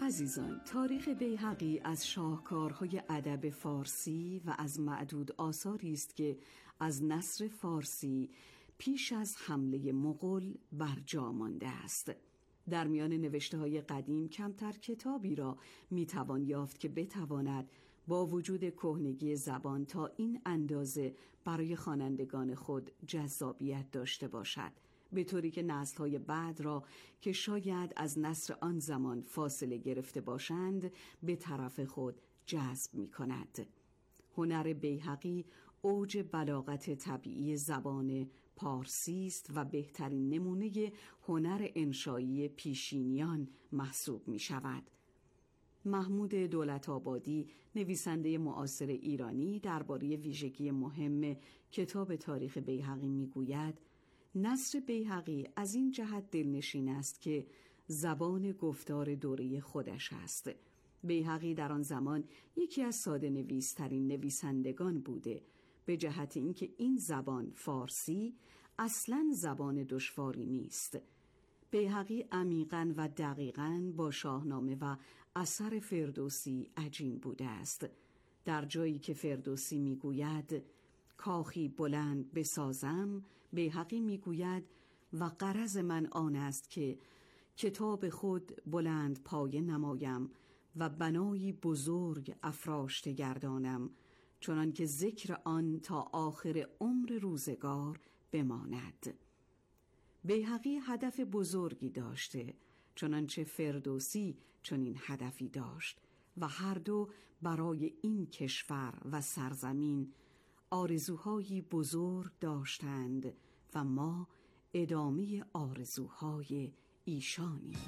عزیزان، تاریخ بیهقی از شاهکارهای ادب فارسی و از معدود آثاری است که از نثر فارسی پیش از حمله مغول برجا مانده است. در میان نوشته‌های قدیم کمتر کتابی را میتوان یافت که بتواند با وجود کهنگی زبان تا این اندازه برای خوانندگان خود جذابیت داشته باشد، به طوری که نسل‌های بعد را که شاید از نثر آن زمان فاصله گرفته باشند به طرف خود جذب می‌کند. هنر بیهقی اوج بلاغت طبیعی زبان پارسی است و بهترین نمونه هنر انشایی پیشینیان محسوب می شود. محمود دولت‌آبادی، نویسنده معاصر ایرانی، درباره ویژگی مهم کتاب تاریخ بیهقی می گوید: نثر بیهقی از این جهت دلنشین است که زبان گفتار دوره خودش است. بیهقی در آن زمان یکی از ساده نویس‌ترین نویسندگان بوده، به جهت اینکه این زبان فارسی اصلاً زبان دشواری نیست. بیهقی عمیقاً و دقیقاً با شاهنامه و اثر فردوسی عجین بوده است. در جایی که فردوسی میگوید کاخی بلند بسازم، بیهقی میگوید و غرض من آن است که کتاب خود بلند پایه نمایم و بنایی بزرگ افراشته گردانم، چنان که ذکر آن تا آخر عمر روزگار بماند. بیهقی هدف بزرگی داشته، چنانچه فردوسی چنین هدفی داشت و هر دو برای این کشور و سرزمین آرزوهایی بزرگ داشتند و ما ادامه آرزوهای ایشانیم.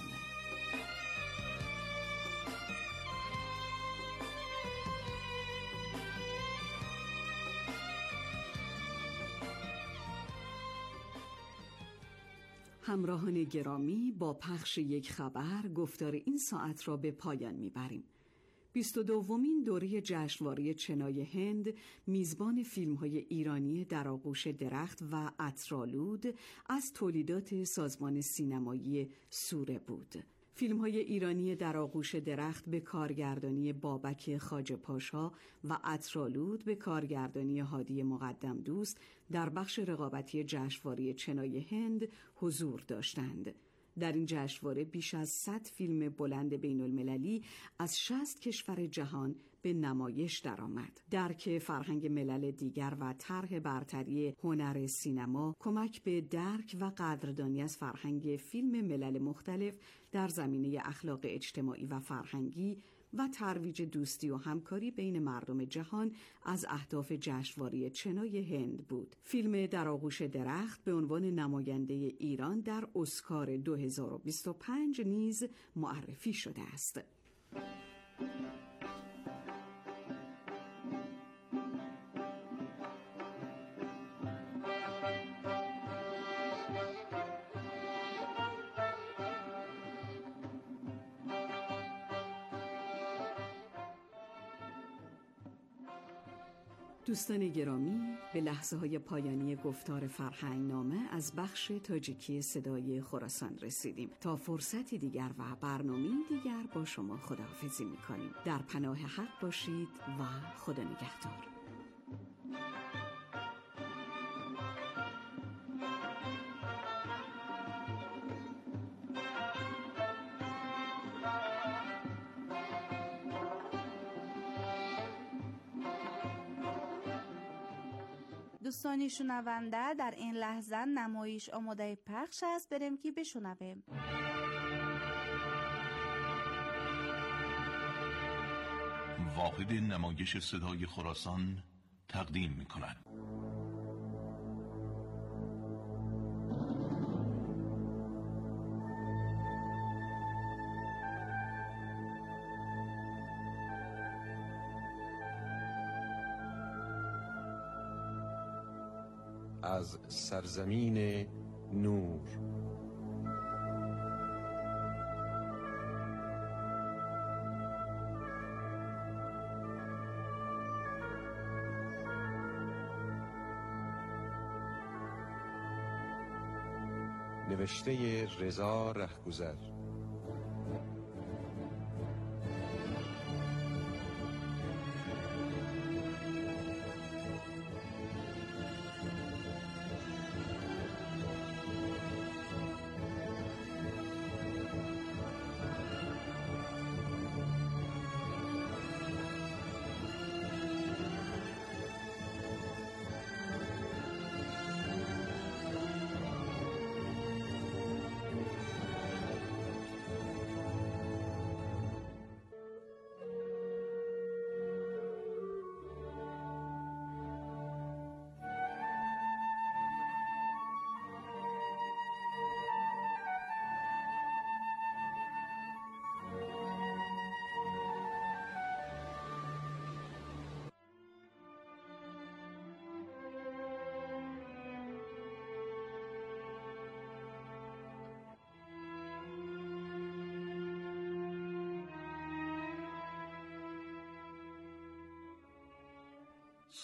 همراهان گرامی، با پخش یک خبر گفتار این ساعت را به پایان میبریم. 22مین دوره جشنواره چنای هند میزبان فیلم‌های ایرانی در آغوش درخت و عطرآلود از تولیدات سازمان سینمایی سوره بود. فیلم‌های ایرانی در آغوش درخت به کارگردانی بابک خواجه‌پاشا و عطرآلود به کارگردانی هادی مقدم دوست در بخش رقابتی جشنواره چنای هند حضور داشتند. در این جشنواره بیش از 100 فیلم بلند بین المللی از 60 کشور جهان به نمایش درآمد. درک فرهنگ ملل دیگر و طرح برتری هنر سینما کمک به درک و قدردانی از فرهنگ فیلم ملل مختلف در زمینه اخلاق اجتماعی و فرهنگی و ترویج دوستی و همکاری بین مردم جهان از اهداف جشنواره چنای هند بود. فیلم در آغوش درخت به عنوان نماینده ایران در اسکار 2025 نیز معرفی شده است. دوستان گرامی، به لحظه‌های پایانی گفتار فرهنگنامه از بخش تاجیکی صدای خراسان رسیدیم. تا فرصتی دیگر و برنامه‌ای دیگر با شما خداحافظی می‌کنیم. در پناه حق باشید و خدا نگهدار. دوستانی شنونده، در این لحظه نمایش آماده پخش است، بریم که بشنویم. واحد نمایش صدای خراسان تقدیم می‌کند. از سرزمین نور. نوشته رضا رهگذر.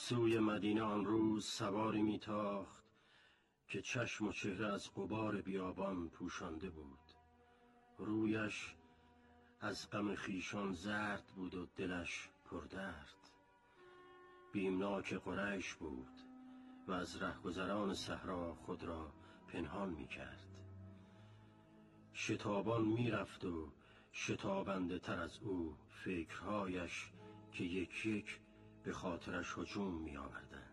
سوی مدینه آن روز سواری میتاخت که چشم و چهره از غبار بیابان پوشانده بود. رویش از غم خویشان زرد بود و دلش پردرد. بیمناک قریش بود و از رهگذران صحرا خود را پنهان میکرد. شتابان میرفت و شتابنده تر از او فکرهایش که یک یک به خاطرش هجوم می آوردند.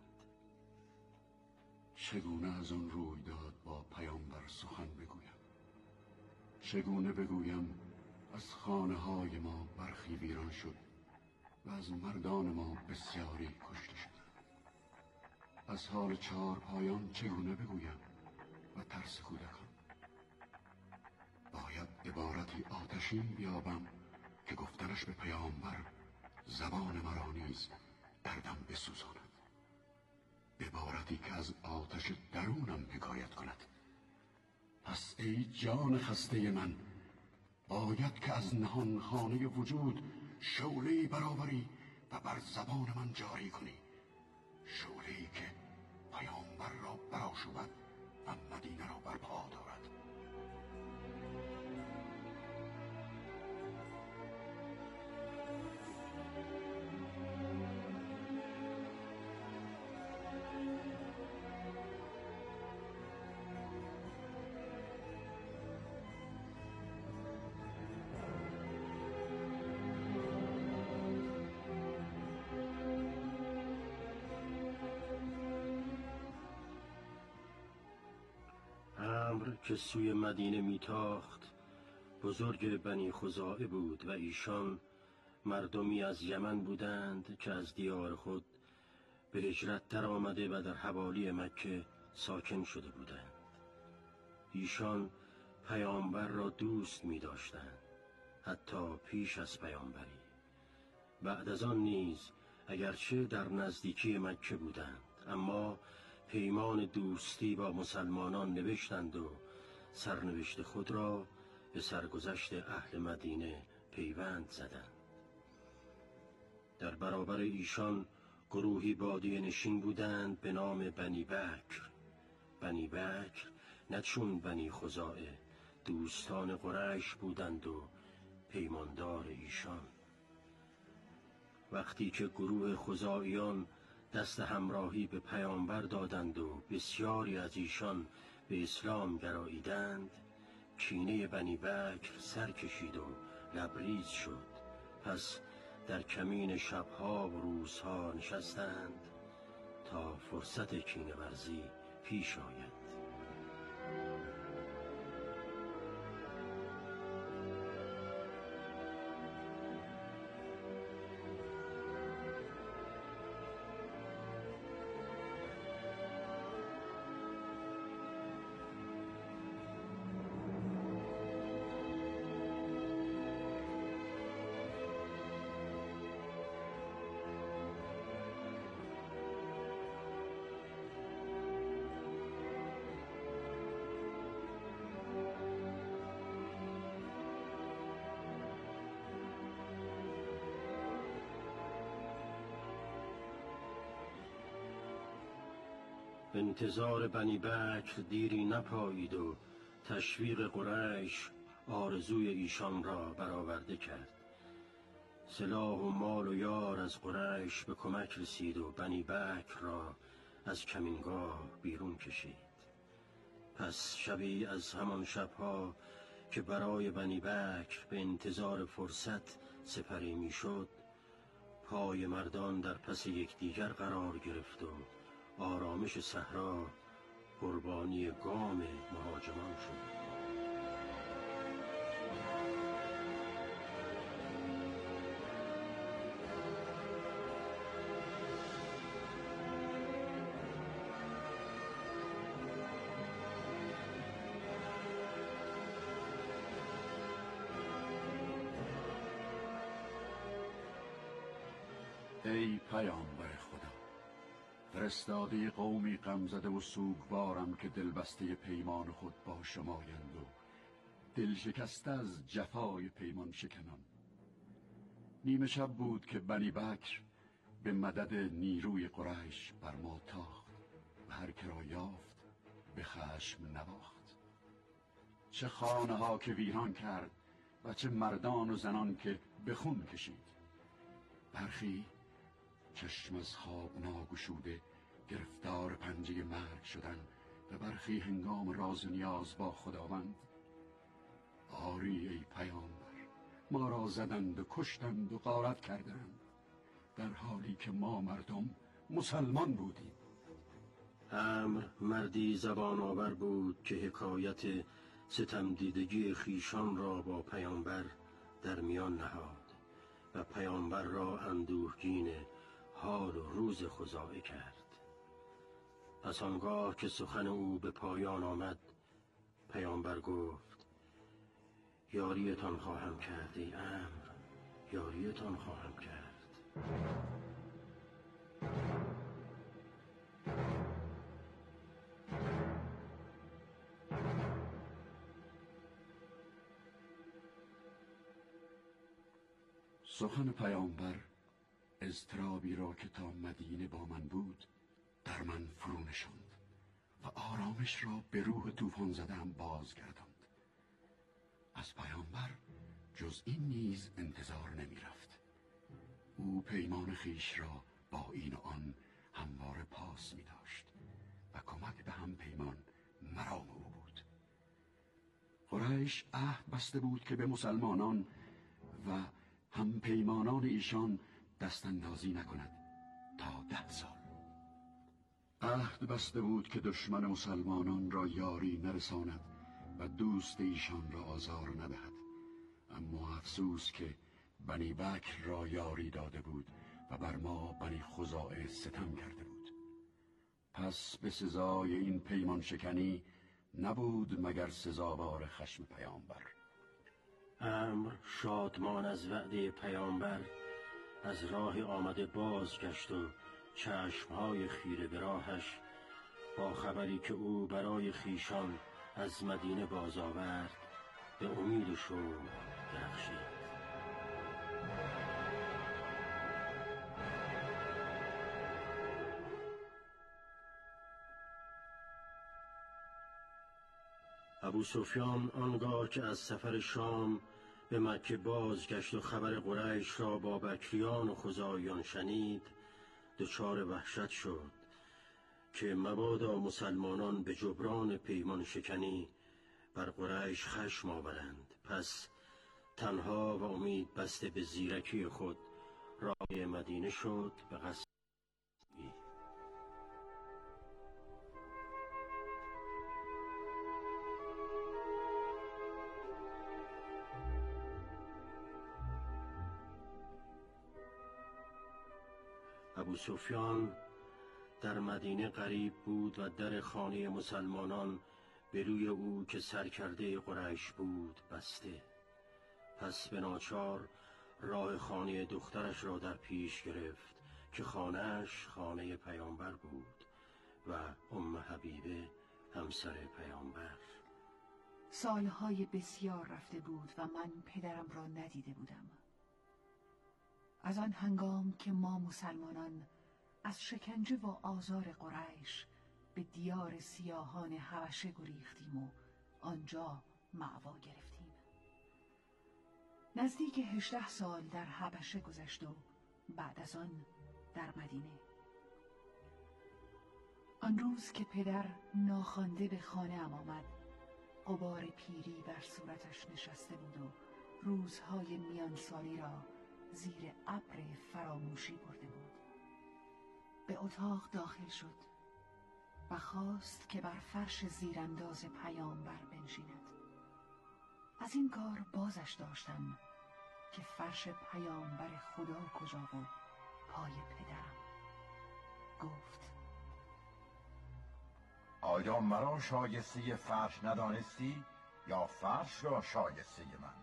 چگونه از آن رویداد با پیامبر سخن بگویم؟ چگونه بگویم از خانه های ما برخی ویران شد و از مردان ما بسیاری کشته شد؟ از حال چهارپایان چگونه بگویم و ترس کودکان؟ باید عبارتی آتشین بیابم که گفتنش به پیامبر زبان مرا نیز دردم بسوزاند. عبارتی که از آتش درونم حکایت کند. پس ای جان خسته من، باید که از نهان خانه وجود شعله‌ای برآوری و بر زبان من جاری کنی، شعله‌ای که پیامبر را برآشوبد و مدینه را برپا دارد. عمرو که سوی مدینه میتاخت بزرگ بنی خزاعه بود و ایشان مردمی از یمن بودند که از دیار خود به هجرت در آمده و در حوالی مکه ساکن شده بودند. ایشان پیامبر را دوست می داشتند، حتی پیش از پیامبری. بعد از آن نیز اگرچه در نزدیکی مکه بودند، اما پیمان دوستی با مسلمانان نوشتند و سرنوشت خود را به سرگذشت اهل مدینه پیوند زدند. در برابر ایشان گروهی بادیه نشین بودند به نام بنی بکر. بنی بکر نه چون بنی خزاعه دوستان قریش بودند و پیماندار ایشان. وقتی که گروه خزاعیان دست همراهی به پیامبر دادند و بسیاری از ایشان به اسلام گراییدند، کینه بنی بکر سر کشید و لبریز شد. پس در کمین شبها و روزها نشستند تا فرصت کینه ورزی پیش آید. انتظار بنی بکر دیری نپایید و تشویق قریش آرزوی ایشان را برآورده کرد. سلاح و مال و یار از قریش به کمک رسید و بنی بکر را از کمینگاه بیرون کشید. پس شبی از همان شبها که برای بنی بکر به انتظار فرصت سپری میشد، پای مردان در پس یکدیگر قرار گرفت و آرامش صحرا قربانی گام مهاجمان شد. ای پیامبر خدا، فرستاده قومی غمزده و سوگوارم که دلبسته پیمان خود با شمایند و دل شکسته از جفای پیمان شکنان. نیمه شب بود که بنی بکر به مدد نیروی قریش بر ما تاخت و هر که را یافت به خشم نواخت. چه خانه ها که ویران کرد و چه مردان و زنان که به خون کشید. برخی چشم از خواب ناگشوده گرفتار پنجه مرگ شدن و برخی هنگام راز و نیاز با خداوند. آری ای پیامبر، ما را زدند و کشتند و غارت کردند، در حالی که ما مردم مسلمان بودیم. عمرو مردی زبان آور بود که حکایت ستم دیدگی خیشان را با پیامبر در میان نهاد و پیامبر را اندوهگین حال و روز خزاعه کرد. پس آنگاه که سخن او به پایان آمد، پیامبر گفت: یاریتان خواهم کرد ای عمرو، یاریتان خواهم کرد. سخن پیامبر اضطرابی را که تا مدینه با من بود در من فرو نشاند و آرامش را به روح طوفان زده‌ام بازگرداند. از پیامبر جز این نیز انتظار نمی رفت. او پیمان خیش را با این و آن همواره پاس می داشت و کمک به هم پیمان مرام او بود. قریش عهد بسته بود که به مسلمانان و هم پیمانان ایشان دست اندازی نکند تا 10 سال. عهد بسته بود که دشمن مسلمانان را یاری نرساند و دوست ایشان را آزار ندهد. اما افسوس که بنی بکر را یاری داده بود و بر ما بنی خزاعه ستم کرده بود. پس به سزای این پیمان شکنی نبود مگر سزاوار خشم پیامبر. عمرو شادمان از وعده پیامبر از راه آمده بازگشت و چشمهای خیره به راهش با خبری که او برای خیشان از مدینه باز آورد به امید و شوق درخشید. ابوسفیان آنگاه که از سفر شام به مکه بازگشت و خبر قریش را با بکریان و خزاعیان شنید، دچار وحشت شد که مبادا مسلمانان به جبران پیمان شکنی بر قریش خشم آورند. پس تنها و امید بسته به زیرکی خود راه مدینه شد به قصد. ابوسفیان در مدینه غریب بود و در خانه مسلمانان به روی او که سرکرده قریش بود بسته. پس به ناچار راه خانه دخترش را در پیش گرفت که خانه‌اش خانه پیامبر بود و ام حبیبه همسر پیامبر. سالهای بسیار رفته بود و من پدرم را ندیده بودم. از آن هنگام که ما مسلمانان از شکنجه و آزار قریش به دیار سیاهان حبشه گریختیم و آنجا مأوا گرفتیم. نزدیک 18 سال در حبشه گذشت و بعد از آن در مدینه. آن روز که پدر ناخوانده به خانه ام آمد، غبار پیری بر صورتش نشسته بود و روزهای میانسالی را زیر ابر فراموشی برده بود. به اتاق داخل شد و خواست که بر فرش زیرانداز پیامبر بنشیند. از این کار بازش داشتم که فرش پیامبر خدا کجا و پای پدرم. گفت: آیا مرا شایسته فرش ندانستی یا فرش را شایسته من؟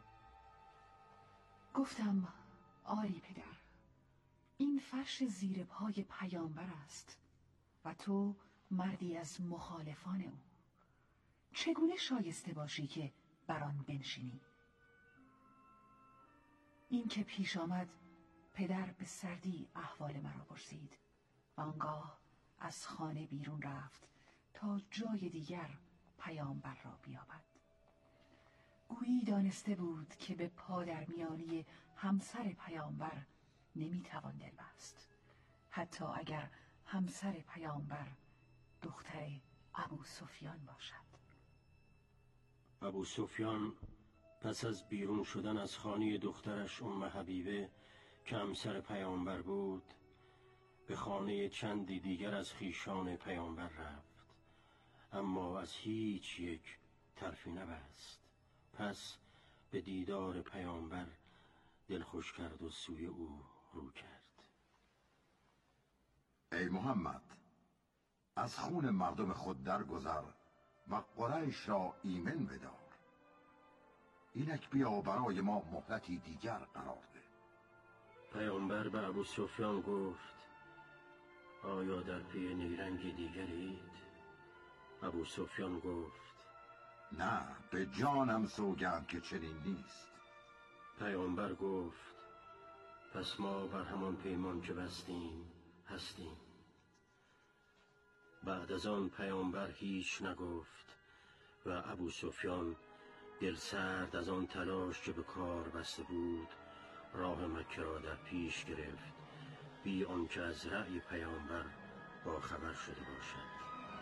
گفتم: آری پدر، این فرش زیر پای پیامبر است و تو مردی از مخالفان او. چگونه شایسته باشی که بر آن بنشینی؟ این که پیش آمد پدر به سردی احوال مرا پرسید و آنگاه از خانه بیرون رفت تا جای دیگر پیامبر را بیابد. گویی دانسته بود که به پادرمیانی همسر پیامبر نمیتوان دل بست، حتی اگر همسر پیامبر دختر ابو سفیان باشد. ابو سفیان پس از بیرون شدن از خانه دخترش ام حبیبه که همسر پیامبر بود، به خانه چندی دیگر از خویشان پیامبر رفت، اما از هیچ یک طرفی نبست. پس به دیدار پیامبر دلخوش کرد و سوی او رو کرد. ای محمد، از خون مردم خود درگذر و قریش را ایمن بدار. اینک بیا برای ما مهلتی دیگر قرار ده. پیامبر به ابو سفیان گفت: آیا در پی نیرنگی دیگرید؟ ابو سفیان گفت: نه، به جانم سوگند که چنین نیست. پیامبر گفت: پس ما بر همان پیمان که بستیم هستیم. بعد از آن پیامبر هیچ نگفت و ابو سفیان دل سرد از آن تلاش که به کار بسته بود راه مکه را در پیش گرفت، بی آنکه از رأی پیامبر با خبر شده باشد.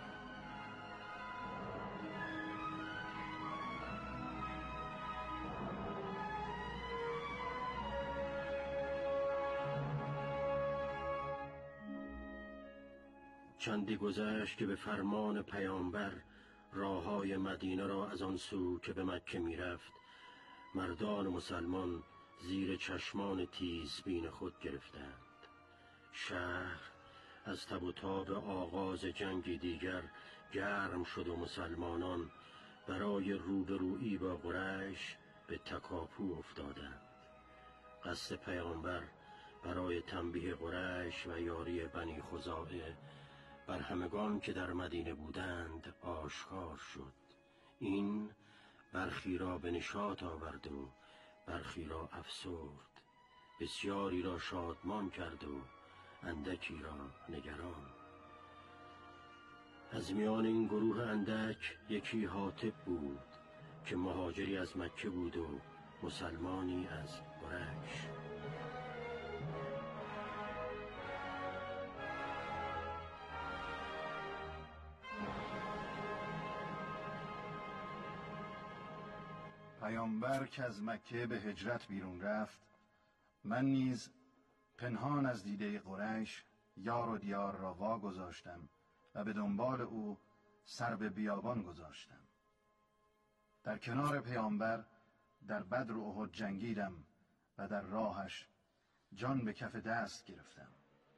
چندی گذشت که به فرمان پیامبر راههای مدینه را از آن سو که به مکه می رفت مردان مسلمان زیر چشمان تیزبین خود گرفتند. شهر از تب و تاب آغاز جنگی دیگر گرم شد و مسلمانان برای روبرویی با قریش به تکاپو افتادند. قصد پیامبر برای تنبیه قریش و یاری بنی خزاعه بر همگان که در مدینه بودند آشکار شد. این برخی را به نشاط آورد و برخی را افسرد، بسیاری را شادمان کرد و اندکی را نگران. از میان این گروه اندک یکی حاطب بود که مهاجری از مکه بود و مسلمانی از قریش. پیامبر که از مکه به هجرت بیرون رفت، من نیز پنهان از دیده قریش یار و دیار را واگذاشتم و به دنبال او سر به بیابان گذاشتم. در کنار پیامبر در بدر و احد جنگیدم و در راهش جان به کف دست گرفتم.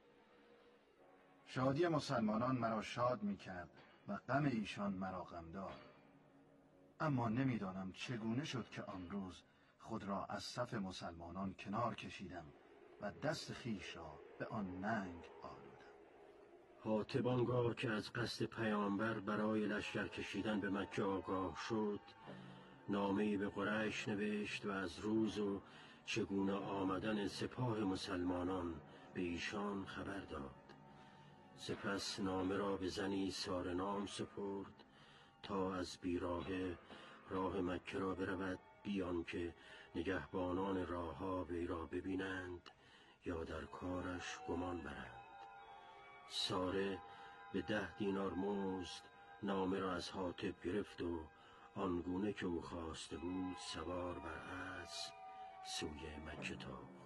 شادی مسلمانان مرا شاد می کرد و غم ایشان مرا غمدار. اما نمیدانم چگونه شد که آن روز خود را از صف مسلمانان کنار کشیدم و دست خیش را به آن ننگ آلودم. حاطب آنگاه که از قصد پیامبر برای لشکر کشیدن به مکه آگاه شد، نامه‌ای به قریش نوشت و از روز و چگونه آمدن سپاه مسلمانان به ایشان خبر داد. سپس نامه را به زنی سارنام سپرد تا از بیراهه راه مکه را برود، بی آنکه نگهبانان راهها وی را ببینند یا در کارش گمان برند. ساره به 10 دینار مزد نامه را از حاطب گرفت و آنگونه که او خواسته بود سوار بر اسب سوی مکه تاخت.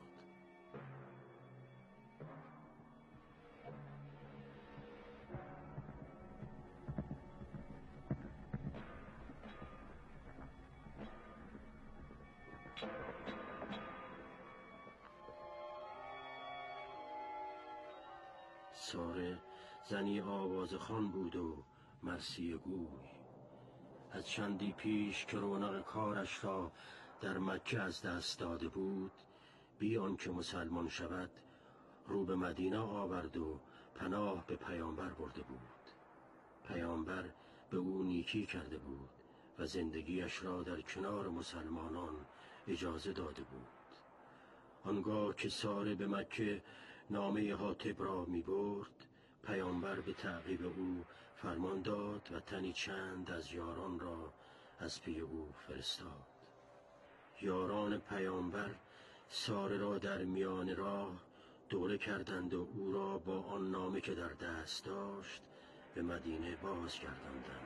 ساره زنی آوازخوان بود و مرثیه گوی. از چندی پیش که رونق کارش را در مکه از دست داده بود، بی آنکه مسلمان شود رو به مدینه آورد و پناه به پیامبر برده بود. پیامبر به او نیکی کرده بود و زندگیش را در کنار مسلمانان اجازه داده بود. آنگاه که ساره به مکه نامه حاطب را می برد، پیامبر به تعقیب او فرمان داد و تنی چند از یاران را از پی او فرستاد. یاران پیامبر ساره را در میان راه دوره کردند و او را با آن نامه که در دست داشت به مدینه بازگرداندند.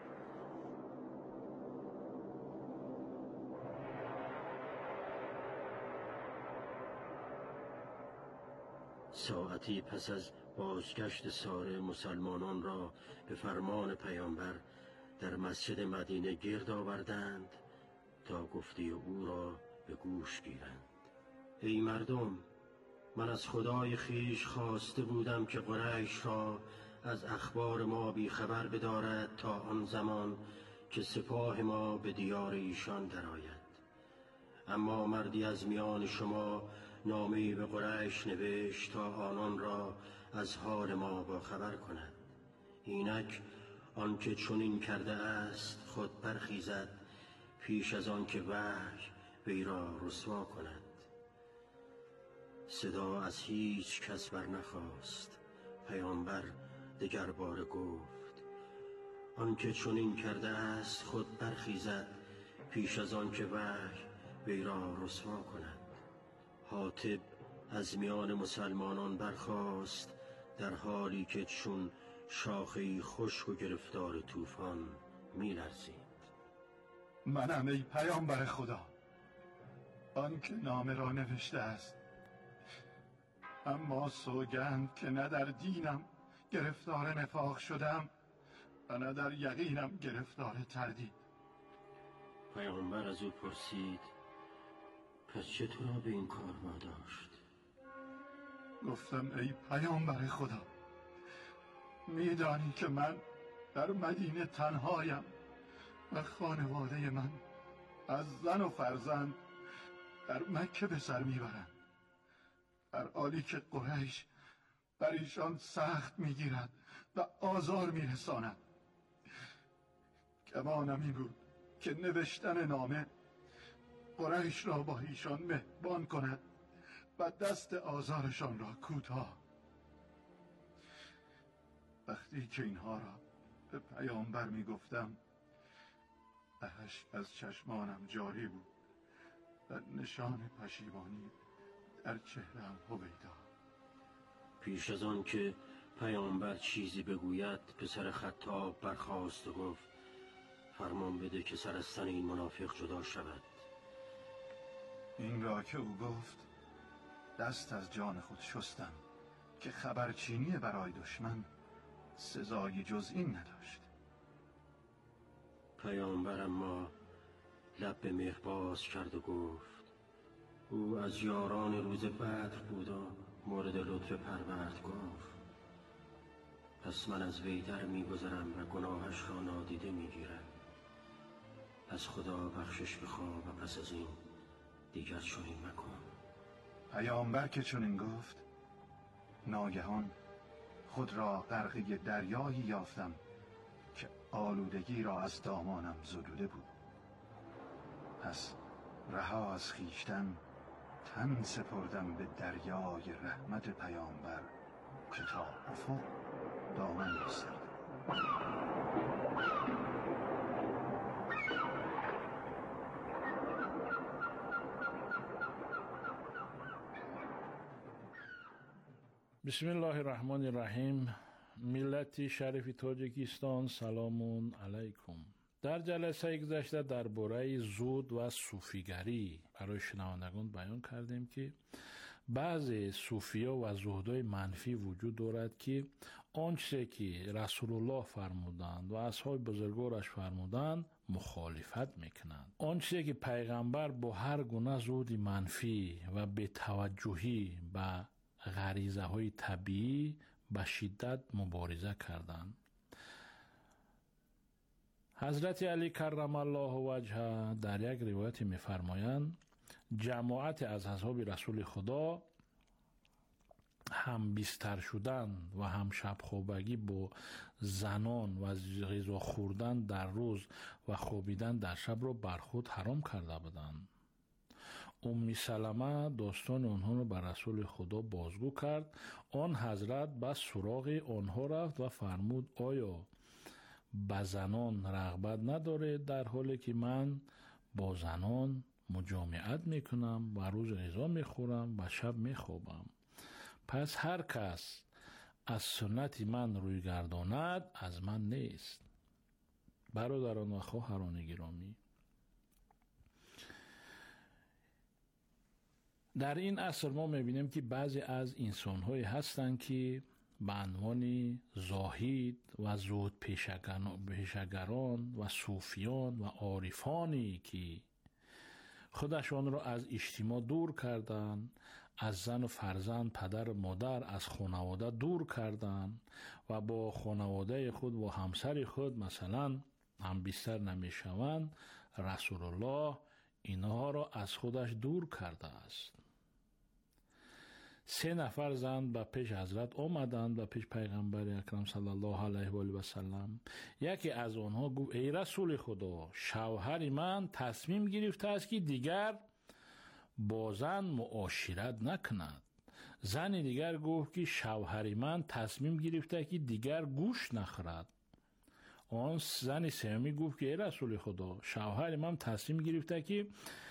ساعتی پس از بازگشت ساره مسلمانان را به فرمان پیامبر در مسجد مدینه گرد آوردند تا گفته او را به گوش گیرند. ای مردم، من از خدای خویش خواسته بودم که قریش را از اخبار ما بی خبر بدارد تا آن زمان که سپاه ما به دیار ایشان درآید. اما مردی از میان شما نامه‌ای به قریش نوشت تا آنان را از حال ما با خبر کند. اینک آنکه چنین کرده است خود برخیزد پیش از آن که وحی وی را رسوا کند. صدا از هیچ کس بر نخاست. پیامبر دگر باره گفت: آنکه چنین کرده است خود برخیزد پیش از آن که وحی وی را رسوا کند. حاطب از میان مسلمانان برخاست در حالی که چون شاخه‌ای خشک و گرفتار طوفان می‌لرزید. منم ای پیامبر خدا، آن که نامه را نوشته است، اما سوگند که نه در دینم گرفتار نفاق شدم و نه در یقینم گرفتار تردید. پیامبر از او پرسید: پس چطور را به این کار واداشت؟ گفتم ای پیامبر خدا، میدانی که من در مدینه تنهایم و خانواده من از زن و فرزند در مکه به سر میبرند، در حالی که قریش بر ایشان سخت میگیرد و آزار میرساند. گمانم این بود که نوشتن نامه قریش را با ایشان مهربان کند و دست آزارشان را کوتاه. وقتی که اینها را به پیامبر میگفتم، اشک از چشمانم جاری بود و نشان پشیمانی در چهره‌ام هویدا. پیش از آن که پیامبر چیزی بگوید، پسر خطاب برخاست و گفت: فرمان بده که سر از تن این منافق جدا شود. این را که او گفت دست از جان خود شستم که خبرچینی برای دشمن سزای جز این نداشت. پیامبر اما لب به مهر باز کرد و گفت: او از یاران روز بدر بود و مورد لطف پروردگار. پس من از وی در میگذرم و گناهش را نادیده میگیرم. از خدا بخشش بخواه و پس از این دیگر چنین مکن. پیامبر که چنین گفت، ناگهان خود را غرقه دریایی یافتم که آلودگی را از دامانم زدوده بود. پس رها از خویشتن تن سپردم به دریای رحمت پیامبر که تا افق دامن گسترد. بسم الله الرحمن الرحیم. ملت شریف تاجیکستان، سلام علیکم. در جلسه گذشته درباره زهد و صوفیگری برای شنوندگان بیان کردیم که بعضی صوفیا و زهدای منفی وجود دارد که آنچه که رسول الله فرمودند و اصحاب بزرگوارش فرمودند مخالفت میکنند. آنچه که پیغمبر با هر گونه زهد منفی و بی‌توجهی به غریزه های طبیعی به شدت مبارزه کردند. حضرت علی کرم الله وجهه در یک روایت می‌فرمایند جماعت از اصحاب رسول خدا هم بیستر شدن و هم شب خوابگی با زنان و غذا خوردن در روز و خوابیدن در شب را بر خود حرام کرده بودند. سلمه داستان آنها رو به رسول خدا بازگو کرد. آن حضرت به سراغ آنها رفت و فرمود آیا به زنان رغبت نداره، در حالی که من با زنان مجامعت میکنم و روز غذا میخورم و شب میخوابم. پس هر کس از سنت من روی گرداند از من نیست. برادران و خواهران گرامی، در این عصر ما میبینیم که بعضی از انسان‌هایی هستند که به عنوان زاهد و زود پیشگران و صوفیان و عارفانی که خودشان را از اجتماع دور کردند، از زن و فرزند، پدر و مادر، از خانواده دور کردند و با خانواده خود و همسر خود مثلا هم بیشتر نمیشوند، رسول الله اینها را از خودش دور کرده است. 3 نفر زن به پیش حضرت آمدند و پیش پیغمبر اکرم صلی الله علیه و آله و سلم. یکی از آنها گفت ای رسول خدا، شوهر من تصمیم گرفته است که دیگر با زن معاشرت نکند. زن دیگر گفت که شوهر من تصمیم گرفته که دیگر گوشت نخورد. آن زن سومی گفت که ای رسول خدا، شوهر من تصمیم گرفته که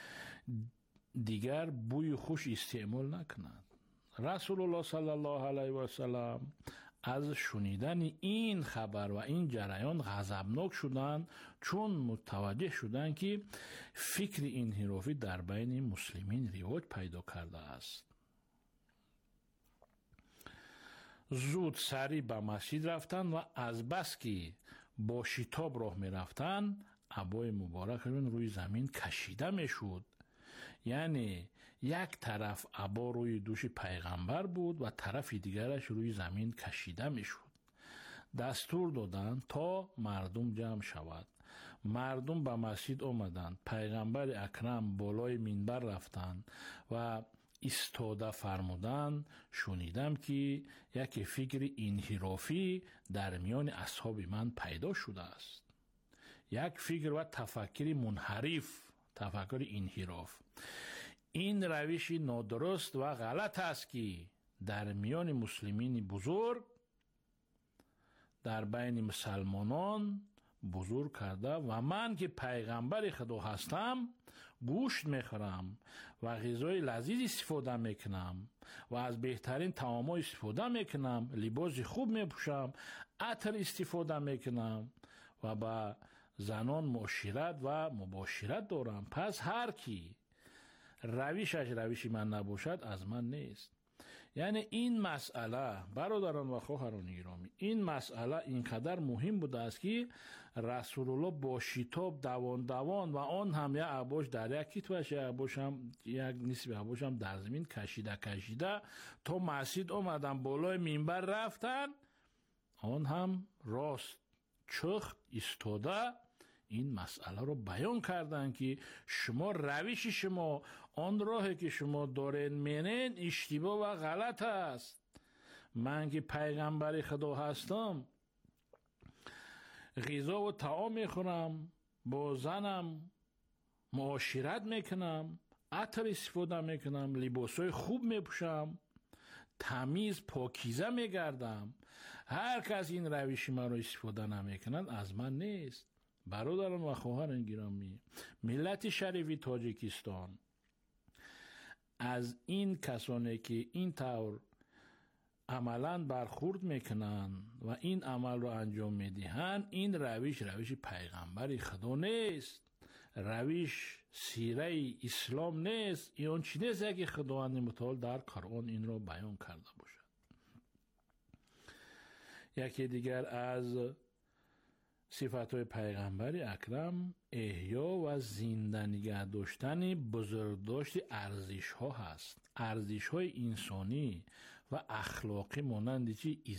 دیگر بوی خوش استعمال نکند. رسول الله صلی الله علیه و سلم از شنیدن این خبر و این جریان غضبناک شدند، چون متوجه شدند که فکر انحرافی در بین مسلمین رواج پیدا کرده است. زود سری به مسجد رفتند و از بس که با شتاب راه می رفتند عبای مبارکشون روی زمین کشیده می شد. یعنی یک طرف عبا روی دوش پیغمبر بود و طرف دیگرش روی زمین کشیده می شد. دستور دادند تا مردم جمع شود. مردم به مسجد آمدند. پیغمبر اکرم بالای منبر رفتند و ایستاده فرمودند شنیدم که یک فکر انحرافی در میان اصحاب من پیدا شده است. یک فکر و تفکر منحرف، تفکر انحراف. این روش نادرست و غلط است که در میان مسلمین بزرگ، در بین مسلمانان بزرگ کرده و من که پیغمبر خدا هستم گوشت میخورم و غذای لذیذ استفاده میکنم و از بهترین طعام‌ها استفاده میکنم، لباس خوب میپوشم، عطر استفاده میکنم و با زنان معاشرت و مباشرت دارم. پس هر کی روشش روش من نباشد از من نیست. یعنی این مسئله برادران و خواهران گرامی، این مسئله اینقدر مهم بوده است که رسول الله با شتاب دوان و آن هم یک عباش در یک کتفش، یک نصف عباش هم در زمین کشیده تا مسجد آمدن، بالای منبر رفتن، آن هم راست چخ ایستاده این مسئله رو بیان کردن که شما روش شما، آن راهی که شما دارین مینین اشتباه و غلط است. من که پیغمبر خدا هستم غذا و طعام میخورم، با زنم معاشرت میکنم، عطر استفاده میکنم، لباسای خوب میپوشم، تمیز پاکیزه میگردم. هر کس این روش من رو استفاده نمیکنند از من نیست. برادران و خواهران گرامی، ملت شریف تاجیکستان از این کسانی که این طور عملاً برخورد میکنن و این عمل رو انجام میدهن، این روش پیغمبر خدا نیست، روش سیره اسلام نیست. این چیزی که خداوند متعال در قرآن این رو بیان کرده باشد. یکی دیگر از صفاتهای پیغمبر اکرم احیا و زنده نگه داشتن بزرگداشت ارزش ها هست. ارزش های انسانی و اخلاقی مانند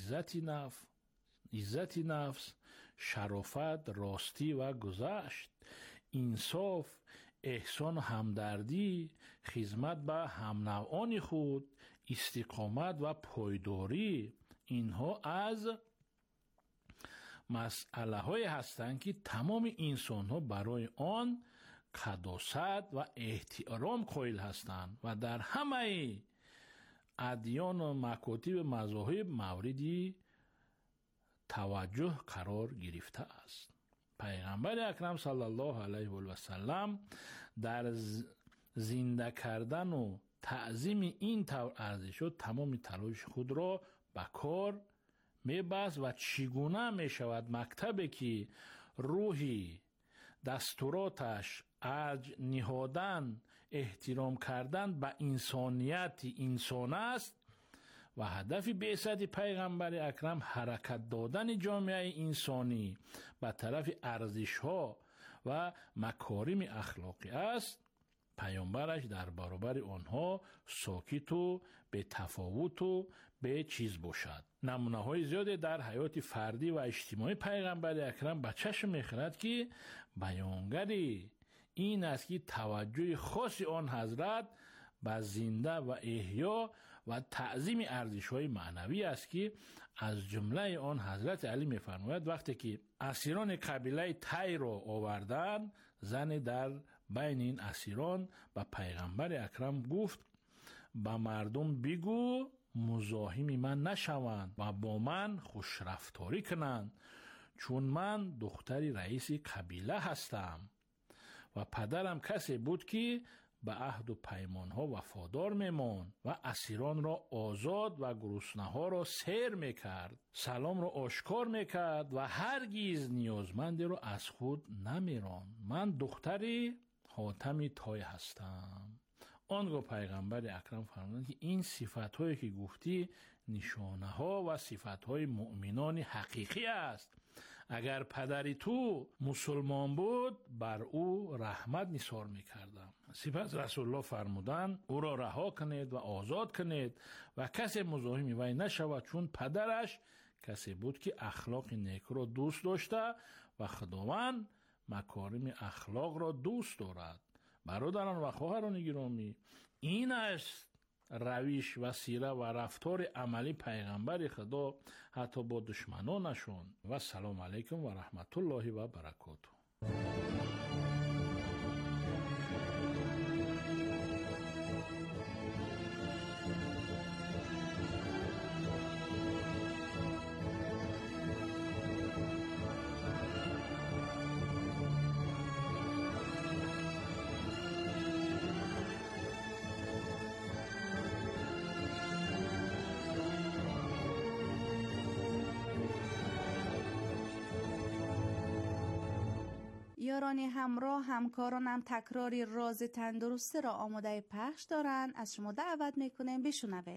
عزت نفس، شرافت، راستی و گذشت، انصاف، احسان و همدردی، خدمت به همنوعان خود، استقامت و پایداری، اینها از مسئله های هستند که تمام انسان ها برای آن قداست و احترام قائل هستند و در همه ادیان و مکاتب مذاهب موردی توجه قرار گرفته است. پیغمبر اکرم صلی الله علیه و سلم در زنده کردن و تعظیم این ارزش‌ها تمام تلاش خود را به کار می‌بست و چگونه می‌شود مکتبی که روحی دستوراتش ارج نهادن احترام کردن به انسانیت انسان است و هدف بعثت پیغمبر اکرم حرکت دادن جامعه انسانی به طرف ارزش‌ها و مکارم اخلاقی است، پیامبرش در برابر آنها ساکت و به تفاوت و به چیز باشد. نمونه‌های زیادی در حیات فردی و اجتماعی پیغمبر اکرم به چشم می‌خورد که بیانگری این است که توجه خاص آن حضرت به زنده و احیا و تعظیم ارزش‌های معنوی است که از جمله آن حضرت علی می‌فرماید وقتی که اسیران قبیله تی را آوردند، زن در بین این اسیران به پیغمبر اکرم گفت به مردم بگو مزاحم من نشوند و با من خوش رفتاری کنند، چون من دختر رئیس قبیله هستم و پدرم کسی بود که به عهد و پیمانها وفادار میماند و اسیران را آزاد و گرسنه‌ها را سیر میکرد، سلام را آشکار میکرد و هرگز نیازمندی را از خود نمیراند. من دختری حاتم طای هستم. آنگاه پیغمبر اکرم فرمودند که این صفت‌هایی که گفتی نشانه‌ها و صفت‌های مؤمنان حقیقی است. اگر پدری تو مسلمان بود بر او رحمت نثار می‌کردم. سپس رسول الله فرمودند او را رها کنید و آزاد کنید و کسی مزاحم وی نشود، چون پدرش کسی بود که اخلاق نیک را دوست داشته و خداوند مکارم اخلاق را دوست دارد. برادران و خواهران گرامی، این است روش و سیره و رفتار عملی پیغمبر خدا حتی با دشمنانشون. و سلام علیکم و رحمت الله و برکاته. یاران همراه، همکارانم تکراری راز تندرستی را آماده پخش دارند. از شما دعوت میکنیم بشنوید.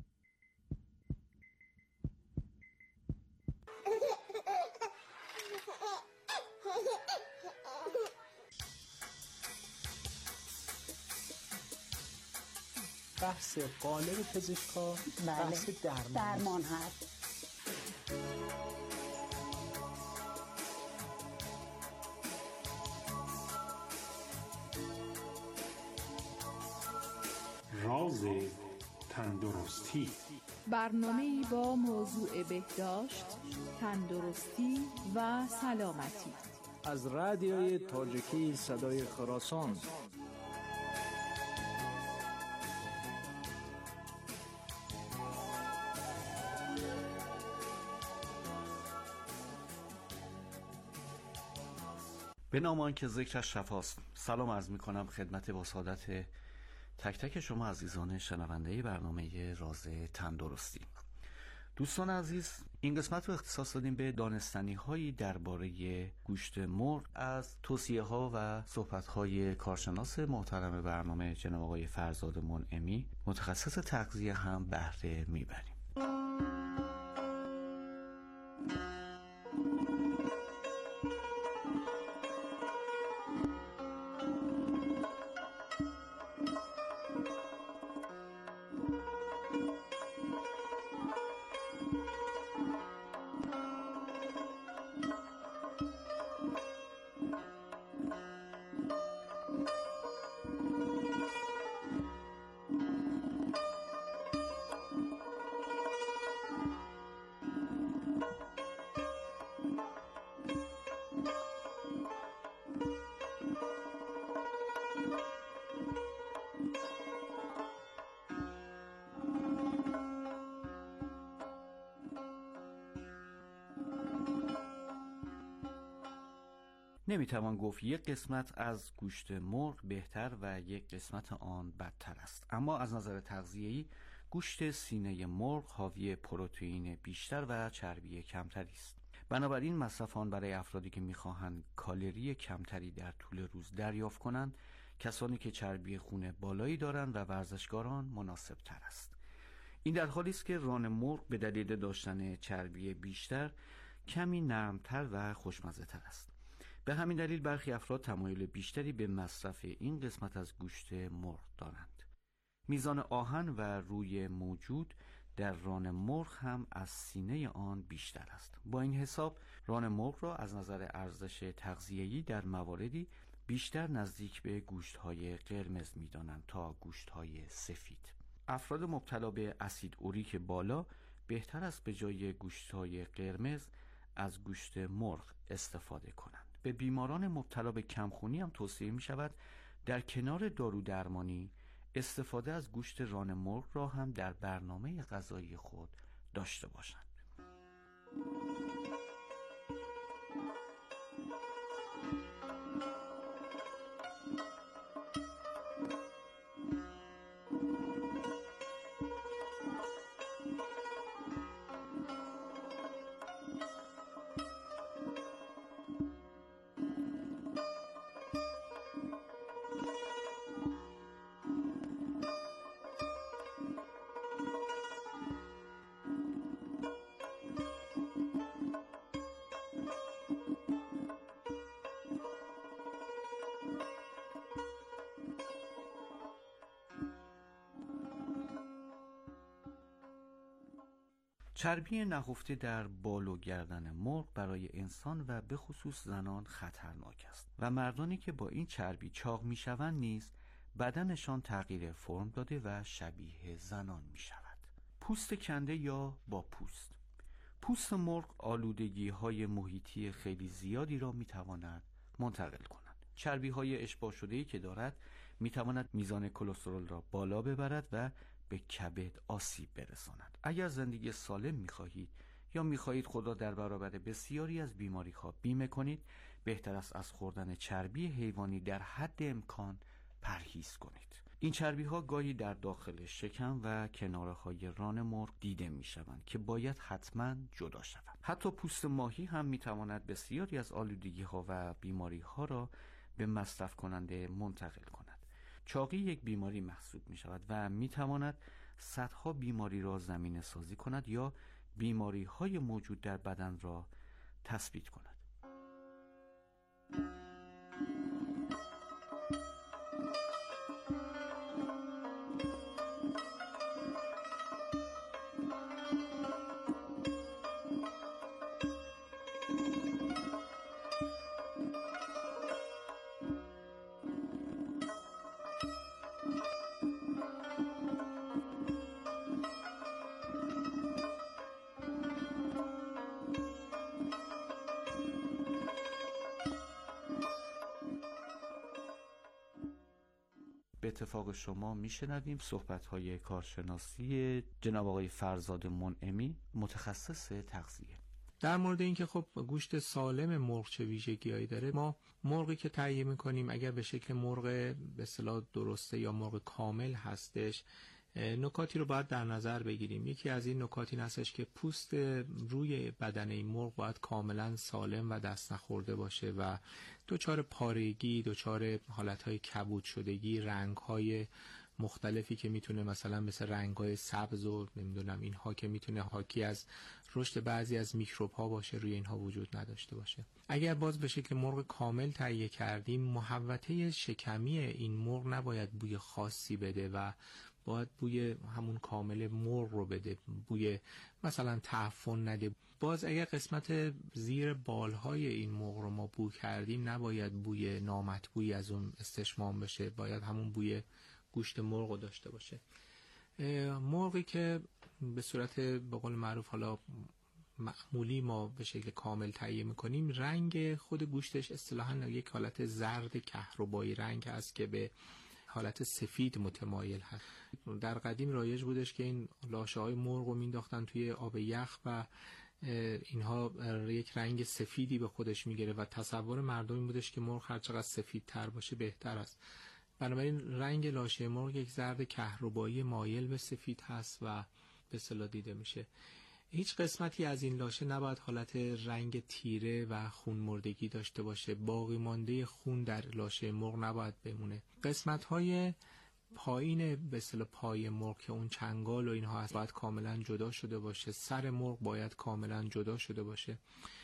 بحث قالب پزشکا بحث درمان هست. راز تندرستی، برنامه‌ای با موضوع بهداشت، تندرستی و سلامتی از رادیوی تاجیکی صدای خراسان. به نام آن که ذکرش شفاست. سلام عرض می کنم خدمت با سعادت تک تک شما عزیزان شنونده برنامه راز تندرستی. دوستان عزیز، این قسمت رو اختصاص دادیم به دانستنی هایی درباره گوشت مرغ از توصیه ها و صحبت های کارشناس محترم برنامه جناب آقای فرزاد منعمی، متخصص تغذیه هم بهره میبریم. نمیتوان گفت یک قسمت از گوشت مرغ بهتر و یک قسمت آن بدتر است، اما از نظر تغذیه‌ای گوشت سینه مرغ حاوی پروتئین بیشتر و چربی کمتری است. بنابراین مصرف آن برای افرادی که می‌خواهند کالری کمتری در طول روز دریافت کنند، کسانی که چربی خون بالایی دارند و ورزشکاران مناسب تر است. این در حالی است که ران مرغ به دلیل داشتن چربی بیشتر کمی نرمتر و خوشمزه تر است. به همین دلیل برخی افراد تمایل بیشتری به مصرف این قسمت از گوشت مرغ دارند. میزان آهن و روی موجود در ران مرغ هم از سینه آن بیشتر است. با این حساب ران مرغ را از نظر ارزش تغذیه‌ای در مواردی بیشتر نزدیک به گوشت‌های قرمز می‌دانند تا گوشت‌های سفید. افراد مبتلا به اسید اوریک بالا بهتر است به جای گوشت‌های قرمز از گوشت مرغ استفاده کنند. به بیماران مبتلا به کمخونی هم توصیه می‌شود در کنار دارو درمانی استفاده از گوشت ران مرغ را هم در برنامه غذایی خود داشته باشند. چربی نهفته در بال و گردن مرغ برای انسان و به خصوص زنان خطرناک است و مردانی که با این چربی چاق می شوند نیز بدنشان تغییر فرم داده و شبیه زنان می شود. پوست کنده یا با پوست. پوست مرغ آلودگی های محیطی خیلی زیادی را می تواند منتقل کند. چربی های اشباع شده‌ای که دارد می تواند میزان کلسترول را بالا ببرد و به کبد آسیب برساند. اگر زندگی سالم می‌خواهید یا می‌خواهید خود را در برابر بسیاری از بیماری‌ها بیمه کنید، بهتر است از خوردن چربی حیوانی در حد امکان پرهیز کنید. این چربی‌ها گاهی در داخل شکم و کناره‌های ران مرغ دیده می‌شوند که باید حتماً جدا شوند. حتی پوست ماهی هم می‌تواند بسیاری از آلودگی‌ها و بیماری‌ها را به مصرف کننده منتقل کند. چاقی یک بیماری محسوب می شود و می تواند صدها بیماری را زمینه سازی کند یا بیماری های موجود در بدن را تثبیت کند. به اتفاق شما میشنویم صحبت‌های کارشناسی جناب آقای فرزاد منعمی، متخصص تغذیه، در مورد اینکه خب گوشت سالم مرغ چه ویژگی‌هایی داره. ما مرغی که تهیه می‌کنیم اگر به شکل مرغ به اصطلاح درسته یا مرغ کامل هستش، نکاتی رو باید در نظر بگیریم. یکی از این نکات این هستش که پوست روی بدن این مرغ باید کاملا سالم و دست نخورده باشه و دچار پارگی، دچار حالتهای کبود شدگی، رنگهای مختلفی که میتونه مثل رنگهای سبز و نمیدونم اینها که میتونه حاکی از رشد بعضی از میکروب ها باشه روی اینها وجود نداشته باشه. اگر باز به شکل مرغ کامل تهیه کردیم، محوطه شکمی این مرغ نباید بوی خاصی بده و باید بوی همون کامل مرغ رو بده، بوی مثلا تعفن نده. باز اگر قسمت زیر بالهای این مرغ رو ما بو کردیم، نباید بوی نامطبوعی از اون استشمام بشه، باید همون بوی گوشت مرغ رو داشته باشه. مرغی که به صورت به قول معروف حالا معمولی ما به شکل کامل تهیه میکنیم، رنگ خود گوشتش اصطلاحاً یک حالت زرد کهربایی رنگ هست که به حالت سفید متمایل هست. در قدیم رایج بودش که این لاشه های مرغ رو مینداختن توی آب یخ و اینها یک رنگ سفیدی به خودش میگیره و تصور مردم این بودش که مرغ هر چقدر سفیدتر باشه بهتر است. بنابراین رنگ لاشه مرغ یک زرد کهربایی مایل به سفید هست و به اصطلاح دیده میشه. هیچ قسمتی از این لاشه نباید حالت رنگ تیره و خون مردگی داشته باشه. باقی مانده خون در لاشه مرغ نباید بمونه. قسمت‌های پایین به اصطلاح پای مرغ که اون چنگال و اینها هست باید کاملا جدا شده باشه. سر مرغ باید کاملا جدا شده باشه.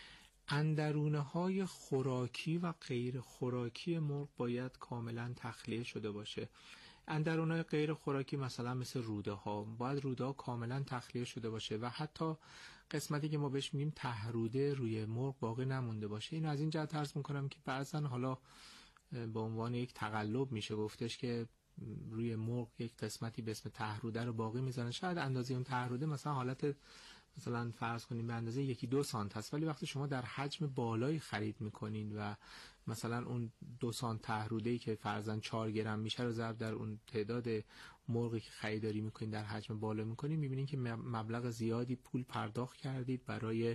اندرونه‌های خوراکی و غیر خوراکی مرغ باید کاملا تخلیه شده باشه. اندرونه‌های غیر خوراکی مثلا مثل روده ها، باید روده ها کاملا تخلیه شده باشه و حتی قسمتی که ما بهش میگیم تهروده روی مرغ باقی نمونده باشه. این از این جهت عرض میکنم که بعضن حالا به عنوان یک تقلب میشه گفتش که روی مرغ یک قسمتی به اسم تهروده رو باقی میذارن. شاید اندازه اون تهروده مثلا حالت مثلا فرض کنیم به اندازه 1-2 سانت هست، ولی وقتی شما در حجم بالایی خرید میکنین و مثلا اون 2 سانت تهروده‌ای که فرضاً 4 گرم میشه رو ضرب در اون تعداد مرغی که خریداری میکنین در حجم بالا میکنین، میبینین که مبلغ زیادی پول پرداخت کردید برای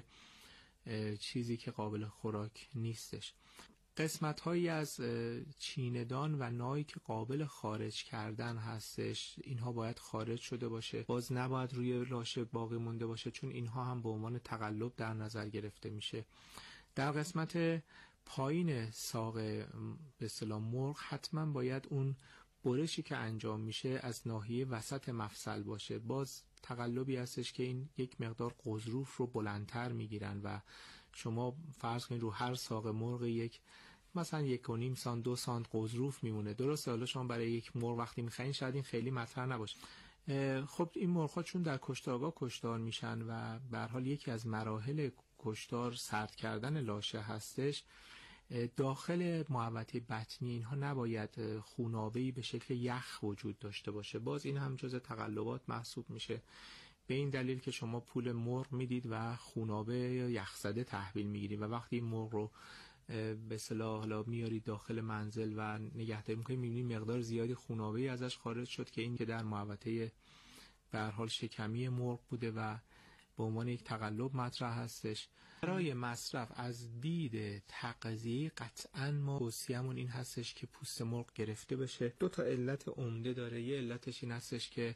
چیزی که قابل خوراک نیستش. قسمت هایی از چیندان و نایی که قابل خارج کردن هستش، اینها باید خارج شده باشه. باز نباید روی لاشه باقی مونده باشه، چون اینها هم به عنوان تقلب در نظر گرفته میشه. در قسمت پایین ساق به اصطلاح مرغ حتما باید اون برشی که انجام میشه از ناحیه وسط مفصل باشه. باز تقلبی هستش که این یک مقدار قضروف رو بلندتر میگیرن و شما فرض کنید رو هر ساق مرغ یک مثلا 1.5 سانت 2 سانت قضروف میمونه. درسته حالا شما برای یک مرغ وقتی میخواین شاید این خیلی مطرح نباشه. خب این مرغ‌ها چون در کشتارگاه کشتار میشن و به هر حال یکی از مراحل کشتار سرد کردن لاشه هستش، داخل محوطه بطنی اینها نباید خونابه‌ای به شکل یخ وجود داشته باشه. باز این هم جزء تقلبات محسوب میشه، به این دلیل که شما پول مرغ میدید و خونابه یا یخزده تحویل میگیرید و وقتی این مرغ رو به اصطلاح حالا میارید داخل منزل و نگهداری میکنید، میبینید مقدار زیادی خونابه‌ای ازش خارج شد که این که در محوطه به هر حال شکمی مرغ بوده و به عنوان یک تقلب مطرح هستش. برای مصرف از دید تغذیه‌ای قطعاً ما توصیه‌مون این هستش که پوست مرغ گرفته بشه. 2 تا علت عمده داره. یه علتش این هستش که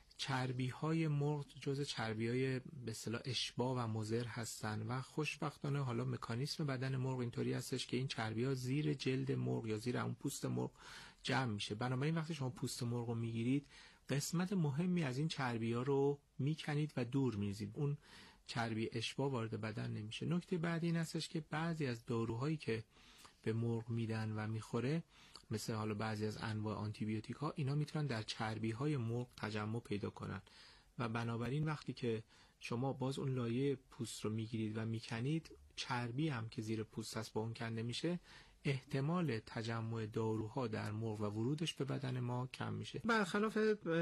چربی‌های مرغ جزء چربی‌های به اصطلاح اشباع و مضر هستن و خوشبختانه حالا مکانیسم بدن مرغ اینطوری هستش که این چربی‌ها زیر جلد مرغ یا زیر اون پوست مرغ جمع میشه. بنابراین وقتی شما پوست مرغ رو میگیرید، قسمت مهمی از این چربی‌ها رو میکنید و دور می‌ریزید. اون چربی اشباع وارد بدن نمیشه. نکته بعدی این هستش که بعضی از داروهایی که به مرغ میدن و میخوره، مثل حالا بعضی از انواع آنتی بیوتیک ها، اینا میتونن در چربی های مرغ تجمع پیدا کنن و بنابراین وقتی که شما باز اون لایه پوست رو میگیرید و میکنید، چربی هم که زیر پوست هست با اون کنده میشه، احتمال تجمع داروها در مرغ و ورودش به بدن ما کم میشه. برخلاف